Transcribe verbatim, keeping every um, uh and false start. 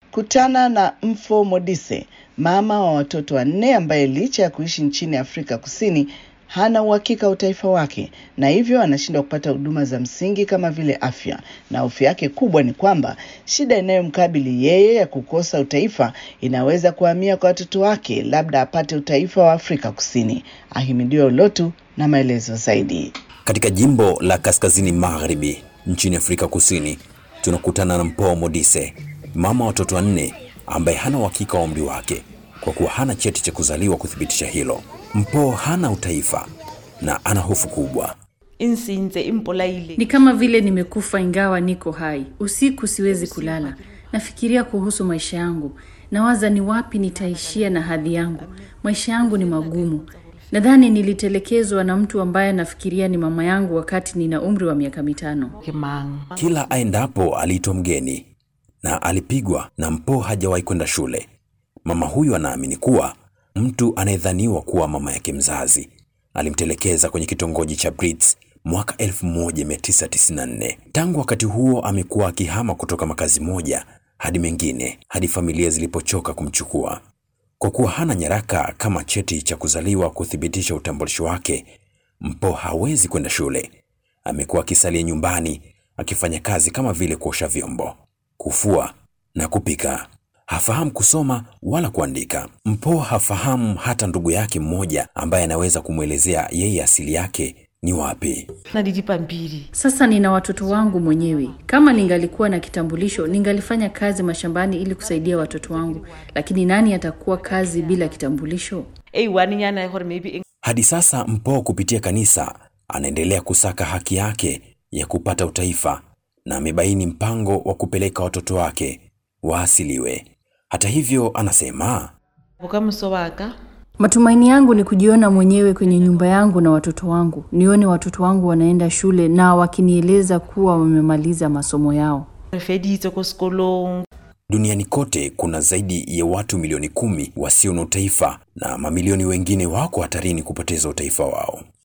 Kutana na Mpho Modise, mama wa watoto wanne ambaye licha ya kuishi nchini Afrika Kusini hana uhakika utaifa wake na hivyo anashindwa kupata huduma za msingi kama vile afya, na hofu yake kubwa ni kwamba shida inayomkabili yeye ya kukosa utaifa inaweza kuhamia kwa watoto wake, labda apate utaifa wa Afrika Kusini. Ahimidiwe Olotu na maelezo zaidi. Katika jimbo la Kaskazini Magharibi nchini Afrika Kusini, tunakutana na Mpho Modise, mama wa watoto wanne ambaye hana uhakika wa umri wake kwa kuwa hana cheti cha kuzaliwa kuthibitisha hilo. Mpho hana utaifa na ana hofu kubwa. Ni kama vile nimekufa ingawa niko hai. Usiku siwezi kulala. Nafikiria kuhusu maisha yangu. Nawaza ni wapi nitaishia na hadhi yangu. Maisha yangu ni magumu. Nadhani nilitelekezwa na mtu ambaye nafikiria ni mama yangu wakati nina umri wa miaka mitano. Kila aendapo aliitwa mgeni na alipigwa, na Mpho hajawahi kwenda shule. Mama huyu anaamini kuwa mtu anayedhaniwa kuwa mama yake mzazi alimtelekeza kwenye kitongoji cha Brits mwaka elfu moja mia tisa tisini na nne. Tangu wakati huo amekuwa akihama kutoka makazi moja hadi mengine hadi familia zilipochoka kumchukua. Kwa kuwa hana nyaraka kama cheti cha kuzaliwa kuthibitisha utambulisho wake, Mpho hawezi kwenda shule. Amekuwa akisalia nyumbani akifanya kazi kama vile kuosha vyombo, kufua na kupika. Hafahamu kusoma wala kuandika. Mpho hafahamu hata ndugu yake mmoja ambaye anaweza kumwelezea yeye asili yake ni wapi. Sasa nina watoto wangu mwenyewe. Kama ningalikuwa na kitambulisho, ningalifanya kazi mashambani ili kusaidia watoto wangu. Lakini nani atakuwa kazi bila kitambulisho? Hadi sasa Mpho kupitia kanisa anaendelea kusaka haki yake ya kupata utaifa na amebaini mpango wa kupeleka watoto wake waasiliwe. Hata hivyo anasema, matumaini yangu ni kujiona mwenyewe kwenye nyumba yangu na watoto wangu. Nione watoto wangu wanaenda shule na wakinieleza kuwa wamemaliza masomo yao. Duniani kote kuna zaidi ya watu milioni kumi wasio na utaifa na mamilioni wengine wako hatarini kupoteza utaifa wao.